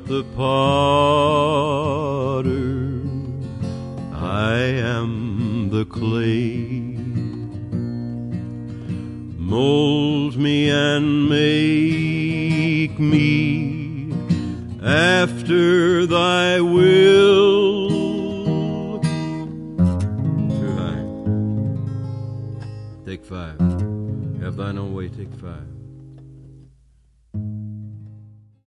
art the potter, I am the clay. Mold me and make me after thy will. Too high. Take 5. Have thine own way, take 5.